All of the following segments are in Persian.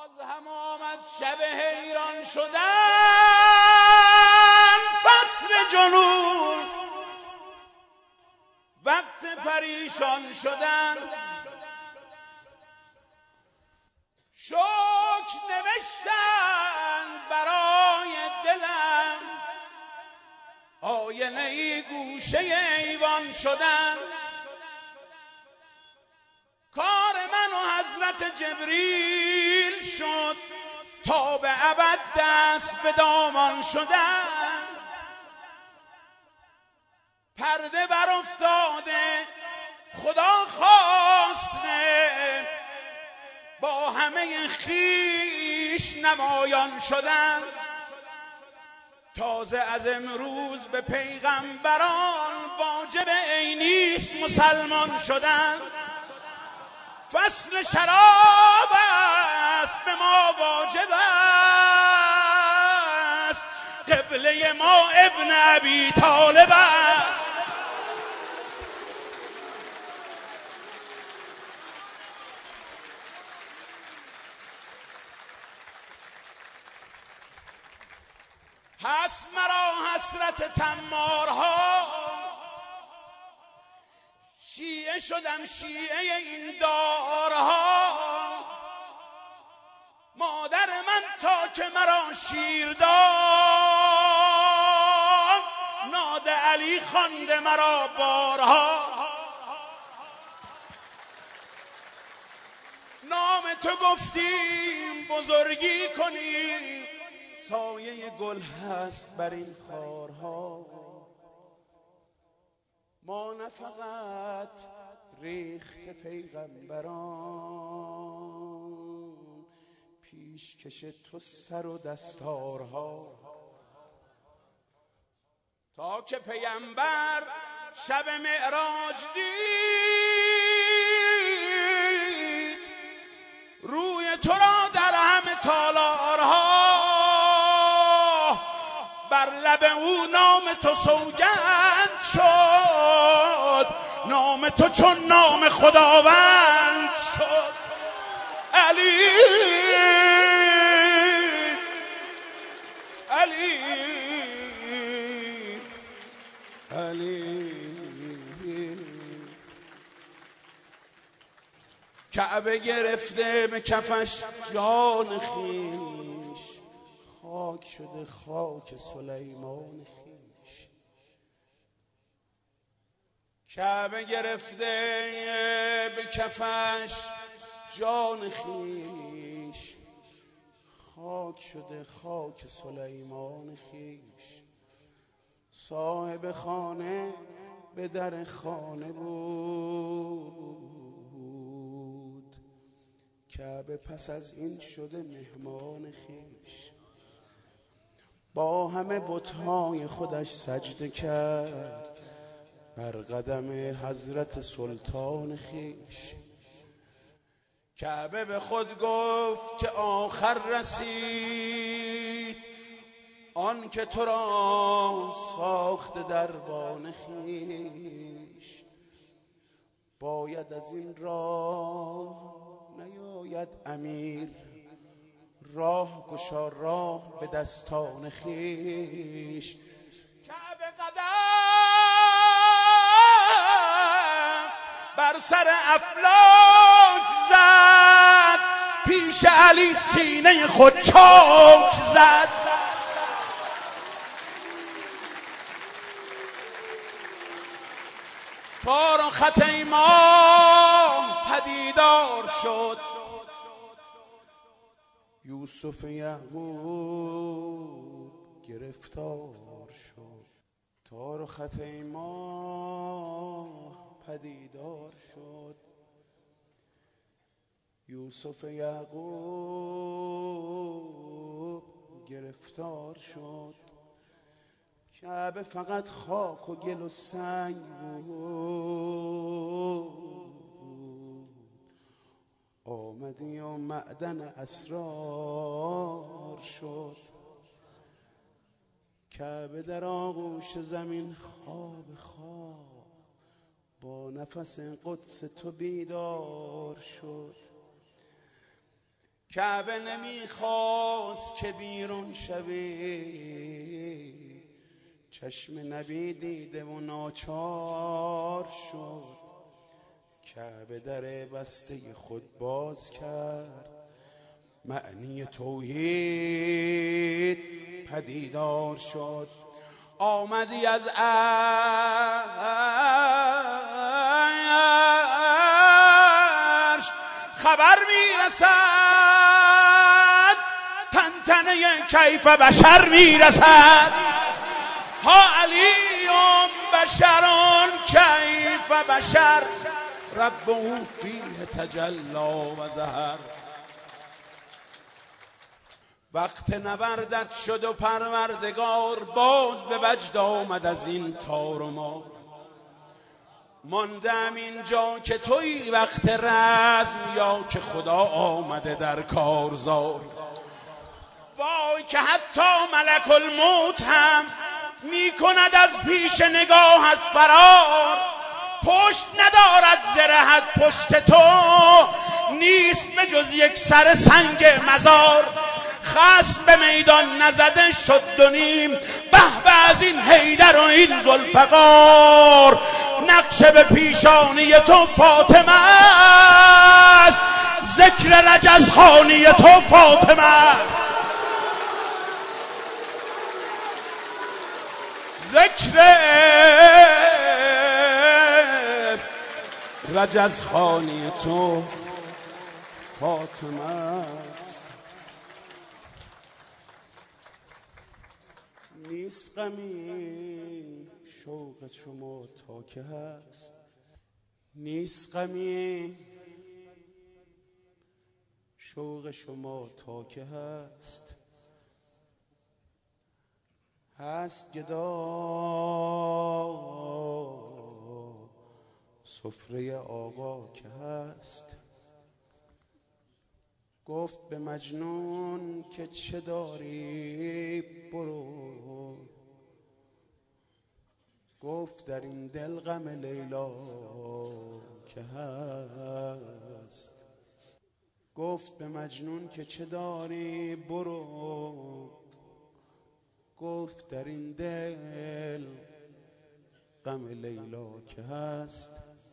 باز هم آمد شب حیران شدن، فصل جنون وقت پریشان شدن. شکر نوشتن برای دلم، آینه گوشه ایوان شدن. کار من و حضرت جبریل شد، تا به ابد دست به دامان شدن. پرده بر افتاده خدا خواسته، با همه خویش نمایان شدن. تازه از امروز به پیغمبران واجب عینی است مسلمان شدن. فصل شراب است به ما واجب است، قبله ما ابن ابی طالب است. هست مرا حسرت تمارها، شیعه شدم شیعه این دارها. مادر من تا که مرا شیر داد، ناد علی خوانده مرا بارها. نام تو گفتیم بزرگی کنیم، سایه گل هست بر این خارها. ما نه فقط ریخت پیغمبران، پیشکش تو سر و دستارها. تا که پیامبر شب معراج دید، روی تو را در همه تالارها. بر لب او نام تو سوگند شد، نام تو چون نام خداوند شد. علی علی علی. کعبه گرفته به کفش جان خویش، خاک شده خاک سلیمان خویش. کعبه گرفته به کفش جان خویش، خاک شده خاک سلیمان خویش. صاحب خانه به در خانه بود، کعبه پس از این شده مهمان خویش. با همه بت‌های خودش سجده کرد، بر قدم حضرت سلطان خویش. کعبه به خود گفت که آخر رسید، آن که تو را ساخت دربان خویش. باید از این راه نیاید امیر، راه گشا راه به دستان خویش. کعبه قدم بر سر افلاک زد، پیش علی سینه خود چاک زد. تار و خط ماه پدیدار شد، یوسف یعقوب گرفتار شد. تار و خط ماه پدیدار شد، یوسف یعقوب گرفتار شد. کعبه فقط خاک و گل و سنگ بود، آمدی و معدن اسرار شد. کعبه در آغوش زمین خواب خواب، با نفس قدس تو بیدار شد. کعبه نمیخواست که بیرون شوی، چشم نبی دیده و ناچار شد، کعبه در بسته خود باز کرد، معنی توحید پدیدار شد. آمدی از عرش خبر میرسد، تنتنه کیف بشر میرسد. ها علیون بشرون کیف بشر، ربه فیه تجلا و ظهر. وقت نبردت شد و پروردگار باز به وجد آمد از این تار و مار. ماندم اینجا که توی وقت رزم یا که خدا آمده در کارزار. وای که حتی ملک الموت هم می کند از پیش نگاهت فرار، پشت ندارد زرهت پشت تو، نیست به جز یک سر سنگ مزار. خصم به میدان نزده شد دو نیم، به به از این حیدر و این ذوالفقار. نقش به پیشانی تو فاطمه است، ذکر رجزخانی تو فاطمه است. ذکر رجزخانی تو فاطمه است. نیست غمی شوق شما تا که هست، نیست غمی شوق شما تا که هست. هست گدا سفره آقا که هست. گفت به مجنون که چه داری برو، گفت در این دل غم لیلا که هست. گفت به مجنون که چه داری برو، گفت در این دل غم لیلا که هست.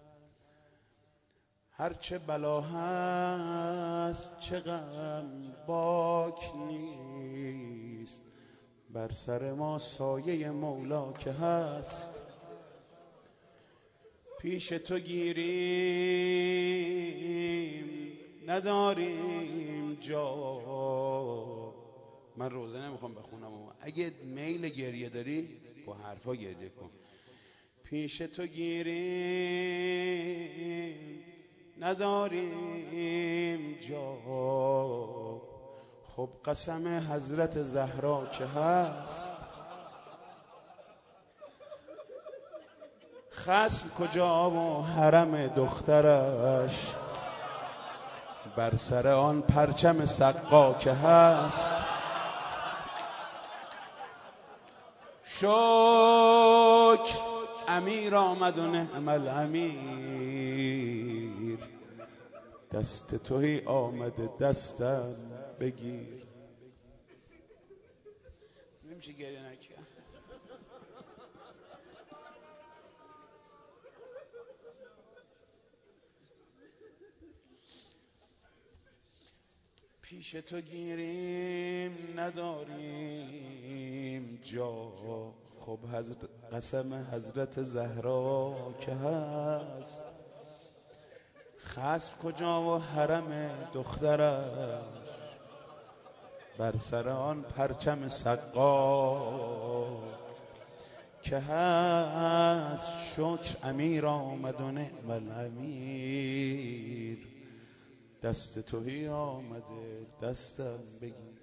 هرچه بلا هست چه غم باک نیست، بر سر ما سایه مولا که هست. پیش تو گیریم نداریم جا. من روزه نمیخوام بخونم، اگه میل گریه داری با حرفا گریه کن. پیش تو گیریم نداریم جا، خب قسم حضرت زهرا که هست. خصم کجا و حرم دخترش، بر سر آن پرچم سقا که هست. شکر امیر آمد و نعم الامیر، دست توی آمده دستم بگیر. نمیشه گریه نکرد. پیش تو گیریم نداریم جا، خب قسم حضرت زهرا که هست. خصم کجا و حرم دخترش، بر سر آن پرچم سقا که هست. شکر امیر آمد و نعم الامیر، دست توی آمده دستم بگیر.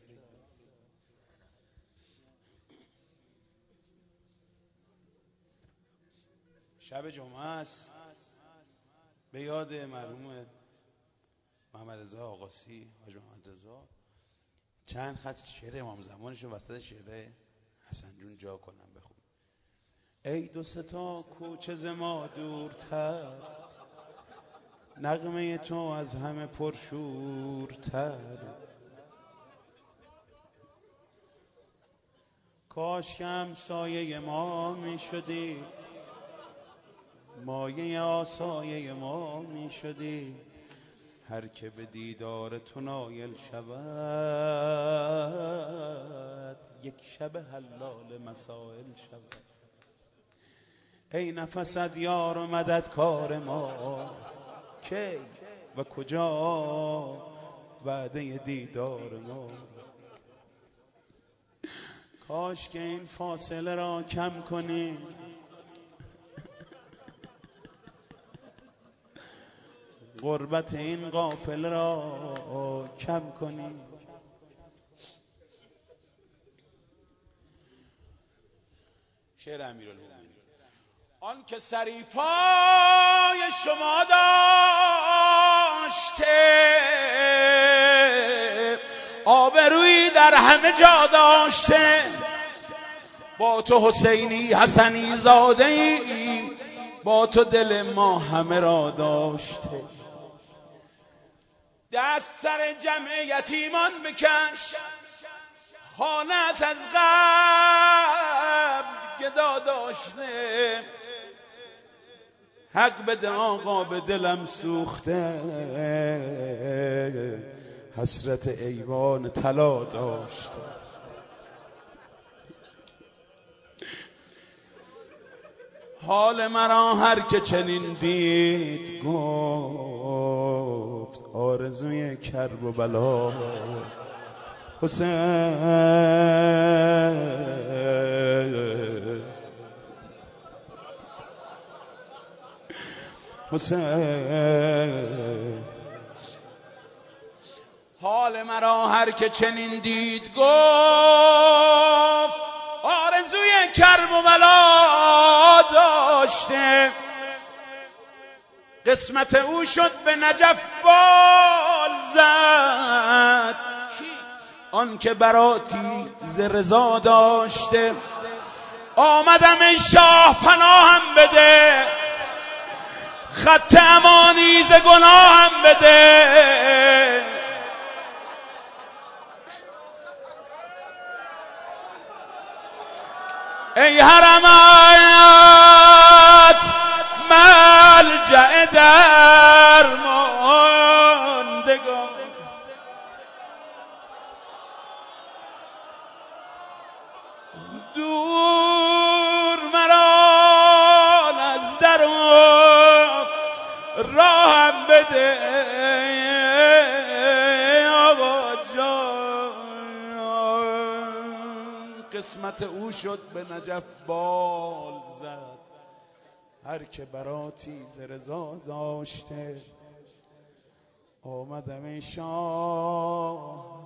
شب جمعه است، به یاد مرحوم محمد رضا آقاسی، حاج محمد رضا، چند خط شعر امام زمانشو وسط شعر حسن جون جا کنم بخون. ای دو سه تا کوچه ز ما دورتر، نغمه تو از همه پرشورتر. کاش که همسایه ما می شدی، مایه آسایه ما می شدی. هر که به دیدار تو نایل شود، یک شب حلال مسائل شود. ای نفست یار و مددکار ما، کی و کجا وعده دیدار ما؟ کاش که این فاصله را کم کنی، غربت این قافله را کم کنی. شعر امیرالمومنین. آن که سری پای شما داشته، آبرویی در همه جا داشته. با تو حسینی حسنی زاده ای، با تو دل ما همه را داشته. دست سر جمع یتیمان بکش، خانت از قبل گدا داشته. حق بده آقا به دلم سوخته، حسرت ایوان طلا داشته. حال مرا هر که چنین دید گفت، آرزوی کرب و بلا. حسین حسین. حال مرا هر که چنین دید گفت، آرزوی کرب و بلا داشته. قسمت او شد به نجف بال زد، آن که براتی ز رضا داشته. آمدم ای شاه پناهم بده، خط امانی ز گناهم بده. ای حرمت ملجأ درماندگان، دور مرا از در راهم بده. آقا جان، قسمت او شد به نجف بال زد، هر که براتی ز رضا داشته. آمدم ای شاه،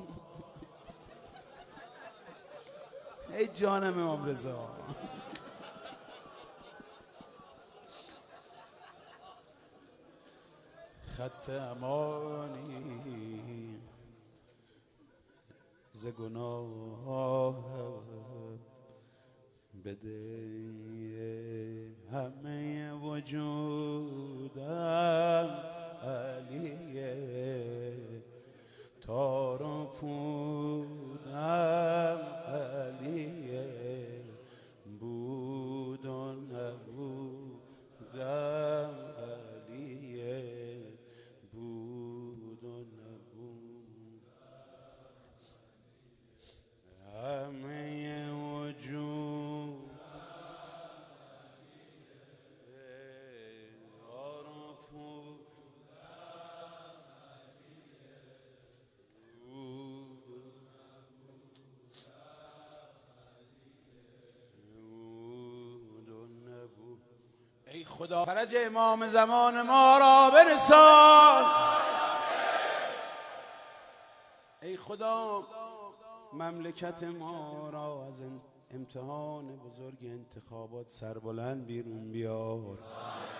ای جانم امام رضا، خط امانی ز گناه بده. همه وجودم علیه، تار و پودم علیه، بود و نبودم علیه، بود و نبود. همه وجود تار و پودم ای خدا فرج امام زمان ما را برسان. ای خدا مملکت ما را از امتحان بزرگ انتخابات سربلند بیرون بیار.